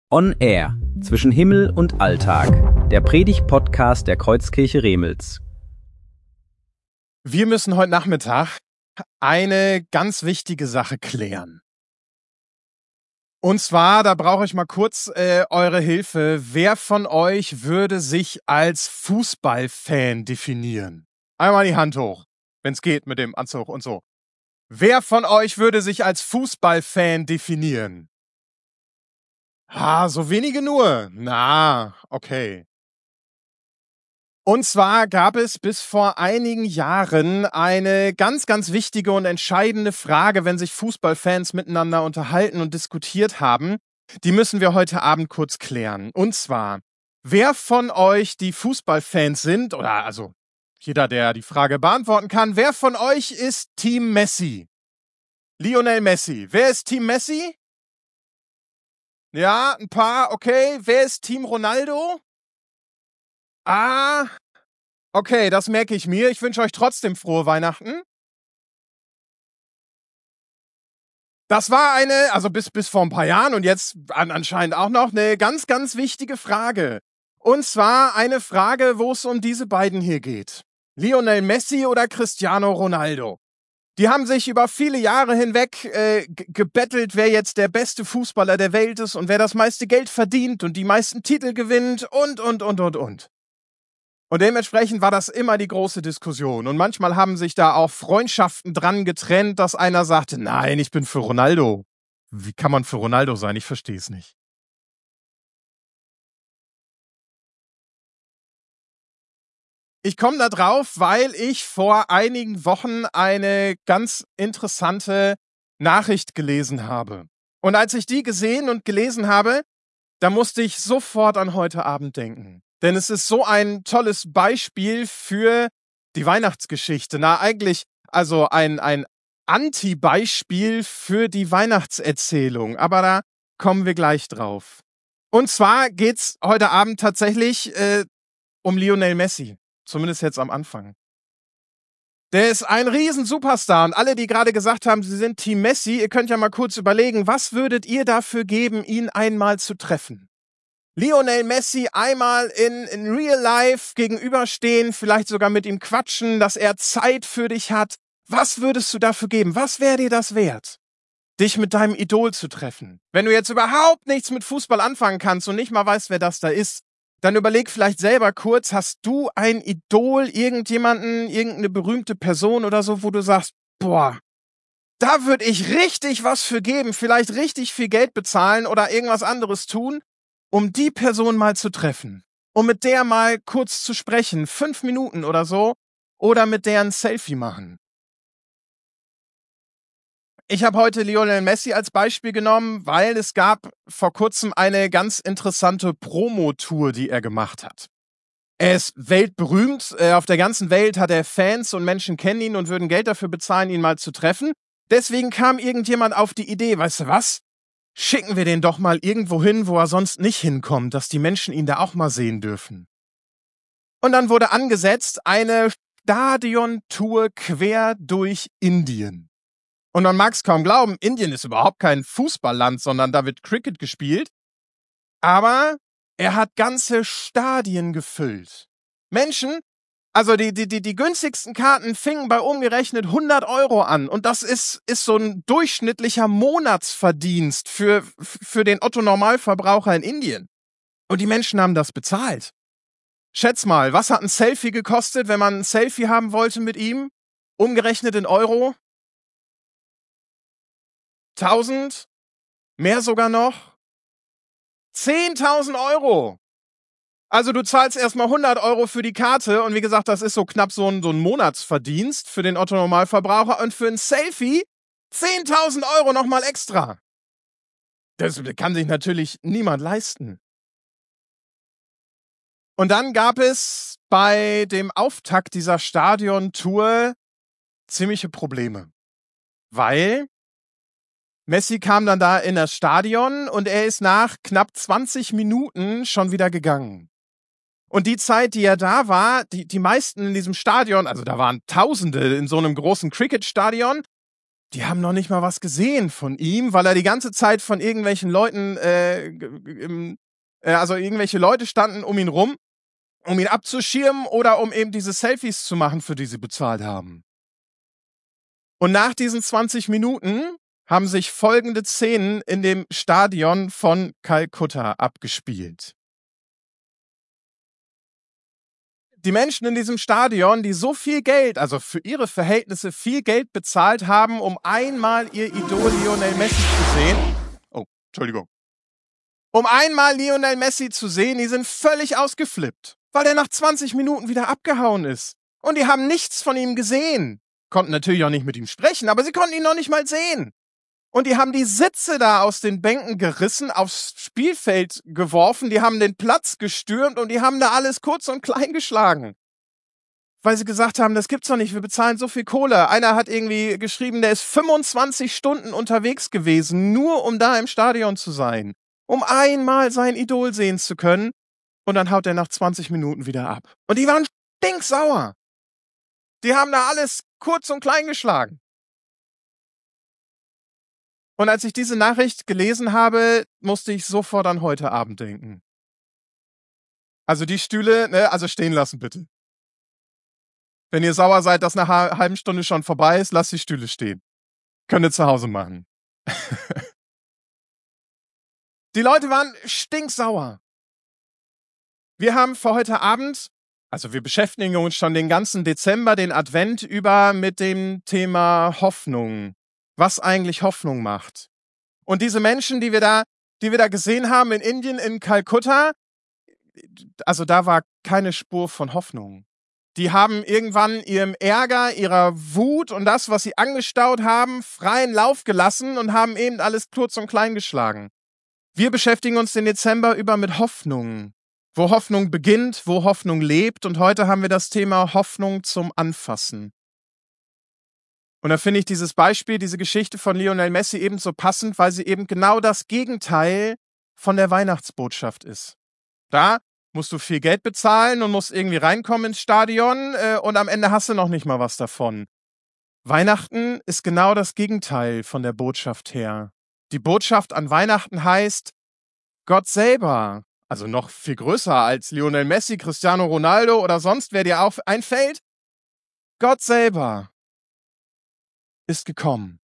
On Air zwischen Himmel und Alltag, der Predigt-Podcast der Kreuzkirche Remels. Wir müssen heute Nachmittag eine ganz wichtige Sache klären. Und zwar, da brauche ich mal kurz eure Hilfe. Wer von euch würde sich als Fußballfan definieren? Einmal die Hand hoch, wenn es geht mit dem Anzug und so. Wer von euch würde sich als Fußballfan definieren? So wenige nur. Na, okay. Und zwar gab es bis vor einigen Jahren eine ganz, ganz wichtige und entscheidende Frage, wenn sich Fußballfans miteinander unterhalten und diskutiert haben. Die müssen wir heute Abend kurz klären. Und zwar, wer von euch die Fußballfans sind, oder also jeder, der die Frage beantworten kann, wer von euch ist Team Messi? Lionel Messi. Wer ist Team Messi? Ja, ein paar, okay. Wer ist Team Ronaldo? Okay, das merke ich mir. Ich wünsche euch trotzdem frohe Weihnachten. Das war also bis vor ein paar Jahren und jetzt anscheinend auch noch eine ganz, ganz wichtige Frage. Und zwar eine Frage, wo es um diese beiden hier geht. Lionel Messi oder Cristiano Ronaldo? Die haben sich über viele Jahre hinweg gebettelt, wer jetzt der beste Fußballer der Welt ist und wer das meiste Geld verdient und die meisten Titel gewinnt und. Und dementsprechend war das immer die große Diskussion. Und manchmal haben sich da auch Freundschaften dran getrennt, dass einer sagte, nein, ich bin für Ronaldo. Wie kann man für Ronaldo sein? Ich verstehe es nicht. Ich komme da drauf, weil ich vor einigen Wochen eine ganz interessante Nachricht gelesen habe. Und als ich die gesehen und gelesen habe, da musste ich sofort an heute Abend denken. Denn es ist so ein tolles Beispiel für die Weihnachtsgeschichte. Eigentlich also ein Anti-Beispiel für die Weihnachtserzählung. Aber da kommen wir gleich drauf. Und zwar geht's heute Abend tatsächlich um Lionel Messi. Zumindest jetzt am Anfang. Der ist ein Riesen-Superstar. Und alle, die gerade gesagt haben, sie sind Team Messi, ihr könnt ja mal kurz überlegen, was würdet ihr dafür geben, ihn einmal zu treffen? Lionel Messi einmal in Real Life gegenüberstehen, vielleicht sogar mit ihm quatschen, dass er Zeit für dich hat. Was würdest du dafür geben? Was wäre dir das wert, dich mit deinem Idol zu treffen? Wenn du jetzt überhaupt nichts mit Fußball anfangen kannst und nicht mal weißt, wer das da ist, dann überleg vielleicht selber kurz, hast du ein Idol, irgendjemanden, irgendeine berühmte Person oder so, wo du sagst, boah, da würde ich richtig was für geben, vielleicht richtig viel Geld bezahlen oder irgendwas anderes tun, um die Person mal zu treffen, um mit der mal kurz zu sprechen, 5 Minuten oder so, oder mit der ein Selfie machen. Ich habe heute Lionel Messi als Beispiel genommen, weil es gab vor kurzem eine ganz interessante Promotour, die er gemacht hat. Er ist weltberühmt, auf der ganzen Welt hat er Fans und Menschen kennen ihn und würden Geld dafür bezahlen, ihn mal zu treffen. Deswegen kam irgendjemand auf die Idee, weißt du was? Schicken wir den doch mal irgendwo hin, wo er sonst nicht hinkommt, dass die Menschen ihn da auch mal sehen dürfen. Und dann wurde angesetzt eine Stadiontour quer durch Indien. Und man mag es kaum glauben, Indien ist überhaupt kein Fußballland, sondern da wird Cricket gespielt. Aber er hat ganze Stadien gefüllt. Menschen, also die günstigsten Karten fingen bei umgerechnet 100 € an. Und das ist so ein durchschnittlicher Monatsverdienst für den Otto-Normalverbraucher in Indien. Und die Menschen haben das bezahlt. Schätz mal, was hat ein Selfie gekostet, wenn man ein Selfie haben wollte mit ihm? Umgerechnet in Euro? 1000? Mehr sogar noch? 10.000 €! Also du zahlst erstmal 100 € für die Karte und wie gesagt, das ist so knapp so ein Monatsverdienst für den Otto-Normalverbraucher und für ein Selfie 10.000 € nochmal extra. Das kann sich natürlich niemand leisten. Und dann gab es bei dem Auftakt dieser Stadiontour ziemliche Probleme. Weil Messi kam dann da in das Stadion und er ist nach knapp 20 Minuten schon wieder gegangen. Und die Zeit, die er da war, die meisten in diesem Stadion, also da waren Tausende in so einem großen Cricket-Stadion, die haben noch nicht mal was gesehen von ihm, weil er die ganze Zeit von irgendwelchen Leuten, also irgendwelche Leute standen um ihn rum, um ihn abzuschirmen oder um eben diese Selfies zu machen, für die sie bezahlt haben. Und nach diesen 20 Minuten haben sich folgende Szenen in dem Stadion von Kalkutta abgespielt. Die Menschen in diesem Stadion, die so viel Geld, also für ihre Verhältnisse viel Geld bezahlt haben, um einmal ihr Idol Lionel Messi zu sehen. Oh, Entschuldigung. Um einmal Lionel Messi zu sehen, die sind völlig ausgeflippt, weil der nach 20 Minuten wieder abgehauen ist. Und die haben nichts von ihm gesehen. Konnten natürlich auch nicht mit ihm sprechen, aber sie konnten ihn noch nicht mal sehen. Und die haben die Sitze da aus den Bänken gerissen, aufs Spielfeld geworfen, die haben den Platz gestürmt und die haben da alles kurz und klein geschlagen. Weil sie gesagt haben, das gibt's doch nicht, wir bezahlen so viel Kohle. Einer hat irgendwie geschrieben, der ist 25 Stunden unterwegs gewesen, nur um da im Stadion zu sein, um einmal sein Idol sehen zu können. Und dann haut er nach 20 Minuten wieder ab. Und die waren stinksauer. Die haben da alles kurz und klein geschlagen. Und als ich diese Nachricht gelesen habe, musste ich sofort an heute Abend denken. Also die Stühle, also stehen lassen bitte. Wenn ihr sauer seid, dass nach einer halben Stunde schon vorbei ist, lasst die Stühle stehen. Könnt ihr zu Hause machen. Die Leute waren stinksauer. Wir haben für heute Abend, also wir beschäftigen uns schon den ganzen Dezember, den Advent über mit dem Thema Hoffnung. Was eigentlich Hoffnung macht. Und diese Menschen, die wir da gesehen haben in Indien, in Kalkutta, also da war keine Spur von Hoffnung. Die haben irgendwann ihrem Ärger, ihrer Wut und das, was sie angestaut haben, freien Lauf gelassen und haben eben alles kurz und klein geschlagen. Wir beschäftigen uns den Dezember über mit Hoffnung. Wo Hoffnung beginnt, wo Hoffnung lebt. Und heute haben wir das Thema Hoffnung zum Anfassen. Und da finde ich dieses Beispiel, diese Geschichte von Lionel Messi eben so passend, weil sie eben genau das Gegenteil von der Weihnachtsbotschaft ist. Da musst du viel Geld bezahlen und musst irgendwie reinkommen ins Stadion und am Ende hast du noch nicht mal was davon. Weihnachten ist genau das Gegenteil von der Botschaft her. Die Botschaft an Weihnachten heißt, Gott selber, also noch viel größer als Lionel Messi, Cristiano Ronaldo oder sonst wer dir auch einfällt, Gott selber ist gekommen.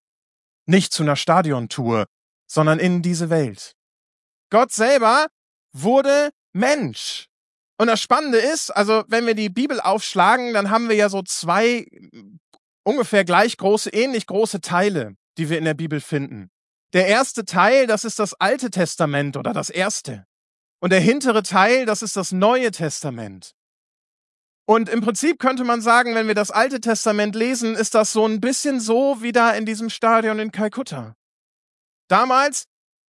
Nicht zu einer Stadiontour, sondern in diese Welt. Gott selber wurde Mensch. Und das Spannende ist, also wenn wir die Bibel aufschlagen, dann haben wir ja so zwei ungefähr gleich große, ähnlich große Teile, die wir in der Bibel finden. Der erste Teil, das ist das Alte Testament oder das erste. Und der hintere Teil, das ist das Neue Testament. Und im Prinzip könnte man sagen, wenn wir das Alte Testament lesen, ist das so ein bisschen so wie da in diesem Stadion in Kalkutta. Damals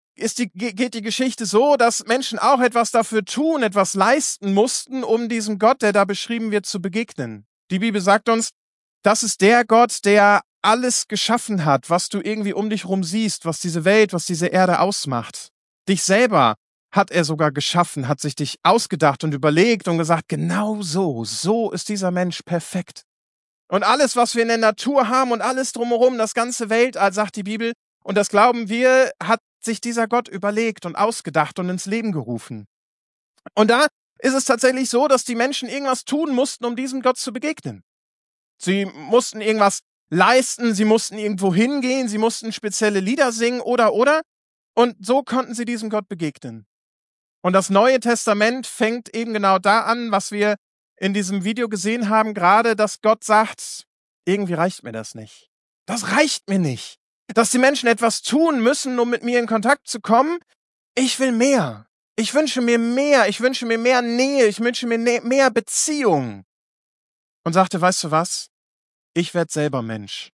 geht die Geschichte so, dass Menschen auch etwas dafür tun, etwas leisten mussten, um diesem Gott, der da beschrieben wird, zu begegnen. Die Bibel sagt uns, das ist der Gott, der alles geschaffen hat, was du irgendwie um dich rum siehst, was diese Welt, was diese Erde ausmacht. Dich selber hat er sogar geschaffen, hat sich dich ausgedacht und überlegt und gesagt, genau so ist dieser Mensch perfekt. Und alles, was wir in der Natur haben und alles drumherum, das ganze Weltall, sagt die Bibel, und das glauben wir, hat sich dieser Gott überlegt und ausgedacht und ins Leben gerufen. Und da ist es tatsächlich so, dass die Menschen irgendwas tun mussten, um diesem Gott zu begegnen. Sie mussten irgendwas leisten, sie mussten irgendwo hingehen, sie mussten spezielle Lieder singen oder. Und so konnten sie diesem Gott begegnen. Und das Neue Testament fängt eben genau da an, was wir in diesem Video gesehen haben, gerade, dass Gott sagt, irgendwie reicht mir das nicht. Das reicht mir nicht. Dass die Menschen etwas tun müssen, um mit mir in Kontakt zu kommen. Ich will mehr. Ich wünsche mir mehr. Ich wünsche mir mehr Nähe. Ich wünsche mir mehr Beziehung. Und sagte, weißt du was? Ich werde selber Mensch.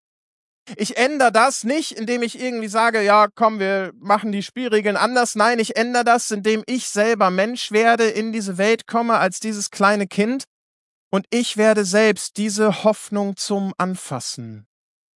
Ich ändere das nicht, indem ich irgendwie sage, ja, komm, wir machen die Spielregeln anders. Nein, ich ändere das, indem ich selber Mensch werde, in diese Welt komme als dieses kleine Kind und ich werde selbst diese Hoffnung zum Anfassen.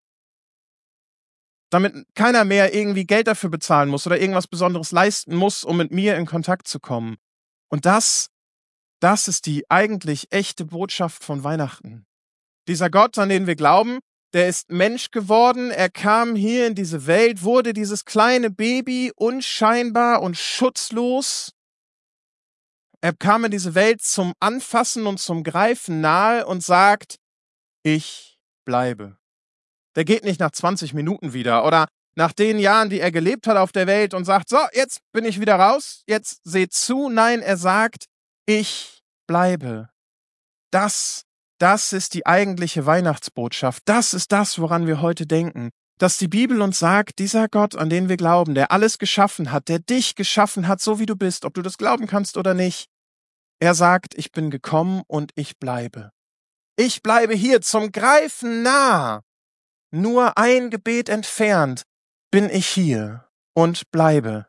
Damit keiner mehr irgendwie Geld dafür bezahlen muss oder irgendwas Besonderes leisten muss, um mit mir in Kontakt zu kommen. Und das ist die eigentlich echte Botschaft von Weihnachten. Dieser Gott, an den wir glauben, der ist Mensch geworden, er kam hier in diese Welt, wurde dieses kleine Baby, unscheinbar und schutzlos. Er kam in diese Welt zum Anfassen und zum Greifen nahe und sagt, ich bleibe. Der geht nicht nach 20 Minuten wieder oder nach den Jahren, die er gelebt hat auf der Welt und sagt, so, jetzt bin ich wieder raus, jetzt seht zu. Nein, er sagt, ich bleibe. Das ist die eigentliche Weihnachtsbotschaft. Das ist das, woran wir heute denken. Dass die Bibel uns sagt, dieser Gott, an den wir glauben, der alles geschaffen hat, der dich geschaffen hat, so wie du bist, ob du das glauben kannst oder nicht, er sagt, ich bin gekommen und ich bleibe. Ich bleibe hier zum Greifen nah. Nur ein Gebet entfernt bin ich hier und bleibe.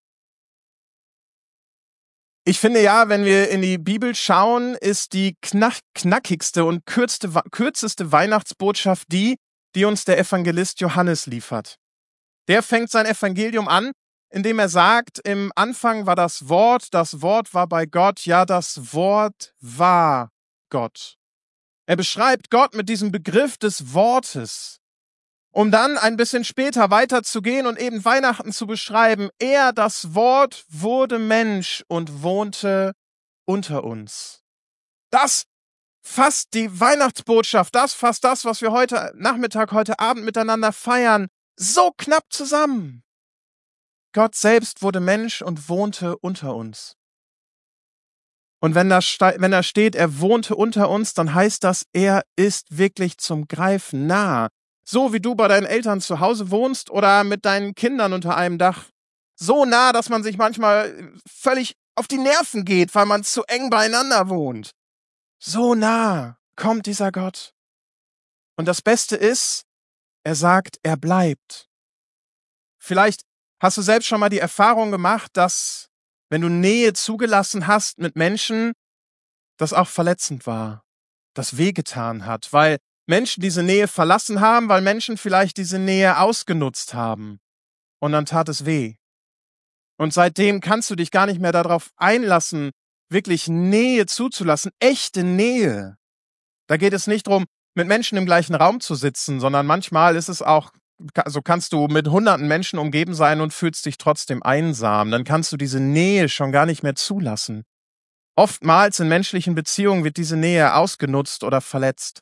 Ich finde ja, wenn wir in die Bibel schauen, ist die knackigste und kürzeste Weihnachtsbotschaft die uns der Evangelist Johannes liefert. Der fängt sein Evangelium an, indem er sagt, im Anfang war das Wort war bei Gott, ja, das Wort war Gott. Er beschreibt Gott mit diesem Begriff des Wortes, um dann ein bisschen später weiterzugehen und eben Weihnachten zu beschreiben. Er, das Wort, wurde Mensch und wohnte unter uns. Das fasst die Weihnachtsbotschaft, das fasst das, was wir heute Nachmittag, heute Abend miteinander feiern, so knapp zusammen. Gott selbst wurde Mensch und wohnte unter uns. Und wenn da steht, er wohnte unter uns, dann heißt das, er ist wirklich zum Greifen nah. So wie du bei deinen Eltern zu Hause wohnst oder mit deinen Kindern unter einem Dach. So nah, dass man sich manchmal völlig auf die Nerven geht, weil man zu eng beieinander wohnt. So nah kommt dieser Gott. Und das Beste ist, er sagt, er bleibt. Vielleicht hast du selbst schon mal die Erfahrung gemacht, dass, wenn du Nähe zugelassen hast mit Menschen, das auch verletzend war, das wehgetan hat, weil Menschen diese Nähe verlassen haben, weil Menschen vielleicht diese Nähe ausgenutzt haben. Und dann tat es weh. Und seitdem kannst du dich gar nicht mehr darauf einlassen, wirklich Nähe zuzulassen, echte Nähe. Da geht es nicht darum, mit Menschen im gleichen Raum zu sitzen, sondern manchmal ist es auch, so kannst du mit hunderten Menschen umgeben sein und fühlst dich trotzdem einsam. Dann kannst du diese Nähe schon gar nicht mehr zulassen. Oftmals in menschlichen Beziehungen wird diese Nähe ausgenutzt oder verletzt.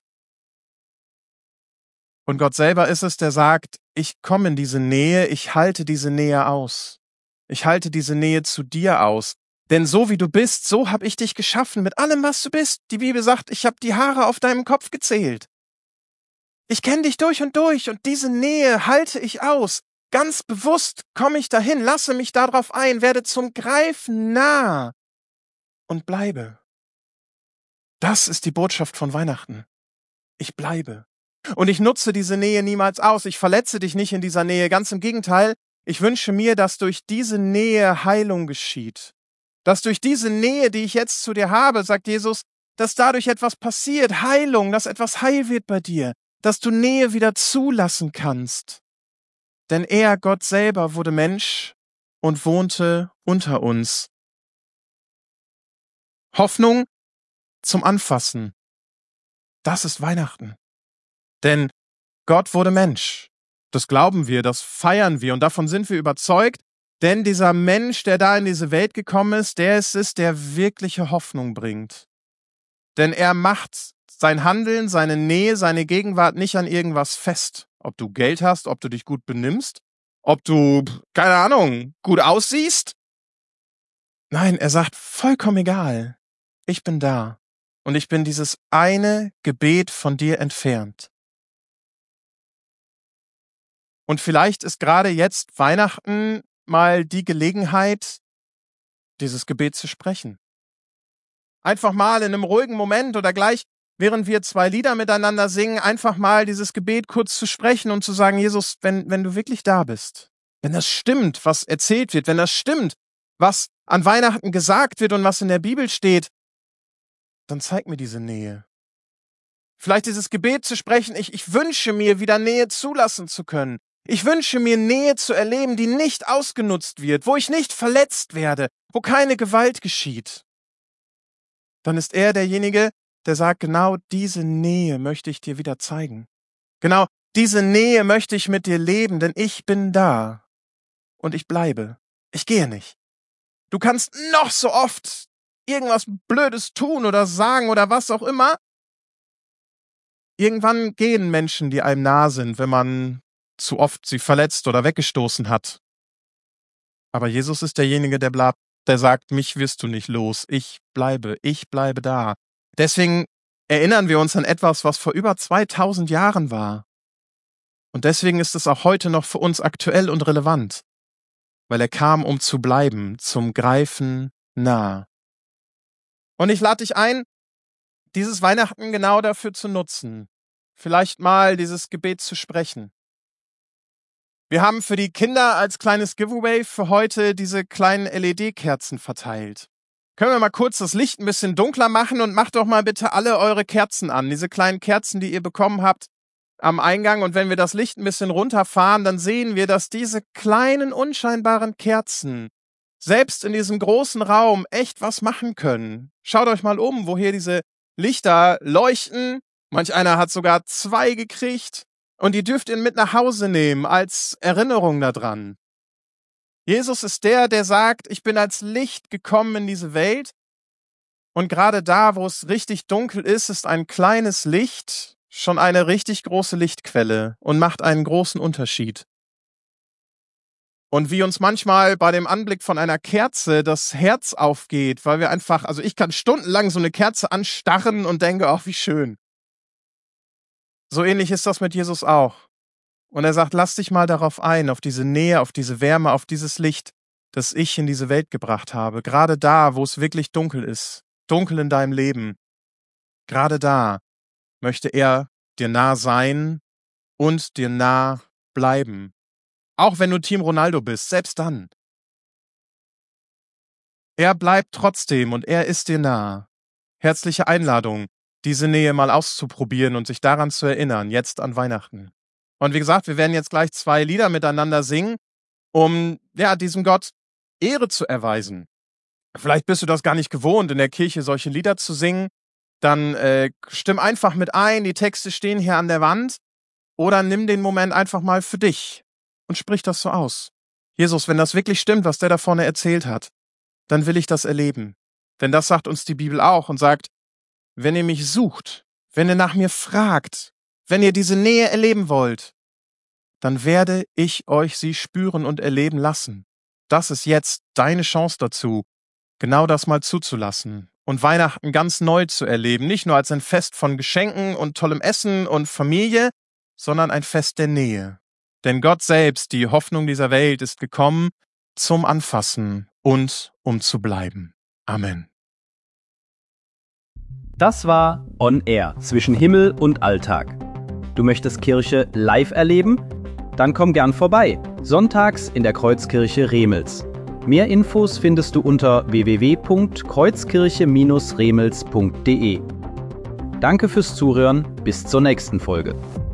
Und Gott selber ist es, der sagt, ich komme in diese Nähe, ich halte diese Nähe aus. Ich halte diese Nähe zu dir aus. Denn so wie du bist, so habe ich dich geschaffen, mit allem, was du bist. Die Bibel sagt, ich habe die Haare auf deinem Kopf gezählt. Ich kenne dich durch und diese Nähe halte ich aus. Ganz bewusst komme ich dahin, lasse mich darauf ein, werde zum Greifen nah und bleibe. Das ist die Botschaft von Weihnachten. Ich bleibe. Und ich nutze diese Nähe niemals aus. Ich verletze dich nicht in dieser Nähe. Ganz im Gegenteil, ich wünsche mir, dass durch diese Nähe Heilung geschieht. Dass durch diese Nähe, die ich jetzt zu dir habe, sagt Jesus, dass dadurch etwas passiert, Heilung, dass etwas heil wird bei dir, dass du Nähe wieder zulassen kannst. Denn er, Gott selber, wurde Mensch und wohnte unter uns. Hoffnung zum Anfassen. Das ist Weihnachten. Denn Gott wurde Mensch. Das glauben wir, das feiern wir und davon sind wir überzeugt, denn dieser Mensch, der da in diese Welt gekommen ist, der ist es, der wirkliche Hoffnung bringt. Denn er macht sein Handeln, seine Nähe, seine Gegenwart nicht an irgendwas fest. Ob du Geld hast, ob du dich gut benimmst, ob du, keine Ahnung, gut aussiehst. Nein, er sagt, vollkommen egal. Ich bin da. Und ich bin dieses eine Gebet von dir entfernt. Und vielleicht ist gerade jetzt Weihnachten mal die Gelegenheit, dieses Gebet zu sprechen. Einfach mal in einem ruhigen Moment oder gleich, während wir 2 Lieder miteinander singen, einfach mal dieses Gebet kurz zu sprechen und zu sagen, Jesus, wenn du wirklich da bist, wenn das stimmt, was erzählt wird, wenn das stimmt, was an Weihnachten gesagt wird und was in der Bibel steht, dann zeig mir diese Nähe. Vielleicht dieses Gebet zu sprechen, ich wünsche mir, wieder Nähe zulassen zu können. Ich wünsche mir, Nähe zu erleben, die nicht ausgenutzt wird, wo ich nicht verletzt werde, wo keine Gewalt geschieht. Dann ist er derjenige, der sagt, genau diese Nähe möchte ich dir wieder zeigen. Genau, diese Nähe möchte ich mit dir leben, denn ich bin da und ich bleibe. Ich gehe nicht. Du kannst noch so oft irgendwas Blödes tun oder sagen oder was auch immer. Irgendwann gehen Menschen, die einem nah sind, wenn man zu oft sie verletzt oder weggestoßen hat. Aber Jesus ist derjenige, der bleibt, der sagt, mich wirst du nicht los. Ich bleibe da. Deswegen erinnern wir uns an etwas, was vor über 2000 Jahren war. Und deswegen ist es auch heute noch für uns aktuell und relevant. Weil er kam, um zu bleiben, zum Greifen nah. Und ich lade dich ein, dieses Weihnachten genau dafür zu nutzen. Vielleicht mal dieses Gebet zu sprechen. Wir haben für die Kinder als kleines Giveaway für heute diese kleinen LED-Kerzen verteilt. Können wir mal kurz das Licht ein bisschen dunkler machen und macht doch mal bitte alle eure Kerzen an. Diese kleinen Kerzen, die ihr bekommen habt am Eingang. Und wenn wir das Licht ein bisschen runterfahren, dann sehen wir, dass diese kleinen, unscheinbaren Kerzen selbst in diesem großen Raum echt was machen können. Schaut euch mal um, wo hier diese Lichter leuchten. Manch einer hat sogar 2 gekriegt. Und die dürft ihr mit nach Hause nehmen als Erinnerung daran. Jesus ist der sagt, ich bin als Licht gekommen in diese Welt. Und gerade da, wo es richtig dunkel ist ein kleines Licht schon eine richtig große Lichtquelle und macht einen großen Unterschied. Und wie uns manchmal bei dem Anblick von einer Kerze das Herz aufgeht, weil wir einfach, also ich kann stundenlang so eine Kerze anstarren und denke, ach, wie schön. So ähnlich ist das mit Jesus auch. Und er sagt, lass dich mal darauf ein, auf diese Nähe, auf diese Wärme, auf dieses Licht, das ich in diese Welt gebracht habe. Gerade da, wo es wirklich dunkel ist, dunkel in deinem Leben, gerade da möchte er dir nah sein und dir nah bleiben. Auch wenn du Team Ronaldo bist, selbst dann. Er bleibt trotzdem und er ist dir nah. Herzliche Einladung, diese Nähe mal auszuprobieren und sich daran zu erinnern, jetzt an Weihnachten. Und wie gesagt, wir werden jetzt gleich 2 Lieder miteinander singen, um diesem Gott Ehre zu erweisen. Vielleicht bist du das gar nicht gewohnt, in der Kirche solche Lieder zu singen. Dann stimm einfach mit ein, die Texte stehen hier an der Wand. Oder nimm den Moment einfach mal für dich und sprich das so aus. Jesus, wenn das wirklich stimmt, was der da vorne erzählt hat, dann will ich das erleben. Denn das sagt uns die Bibel auch und sagt, wenn ihr mich sucht, wenn ihr nach mir fragt, wenn ihr diese Nähe erleben wollt, dann werde ich euch sie spüren und erleben lassen. Das ist jetzt deine Chance dazu, genau das mal zuzulassen und Weihnachten ganz neu zu erleben. Nicht nur als ein Fest von Geschenken und tollem Essen und Familie, sondern ein Fest der Nähe. Denn Gott selbst, die Hoffnung dieser Welt, ist gekommen zum Anfassen und um zu bleiben. Amen. Das war On Air zwischen Himmel und Alltag. Du möchtest Kirche live erleben? Dann komm gern vorbei. Sonntags in der Kreuzkirche Remels. Mehr Infos findest du unter www.kreuzkirche-remels.de. Danke fürs Zuhören. Bis zur nächsten Folge.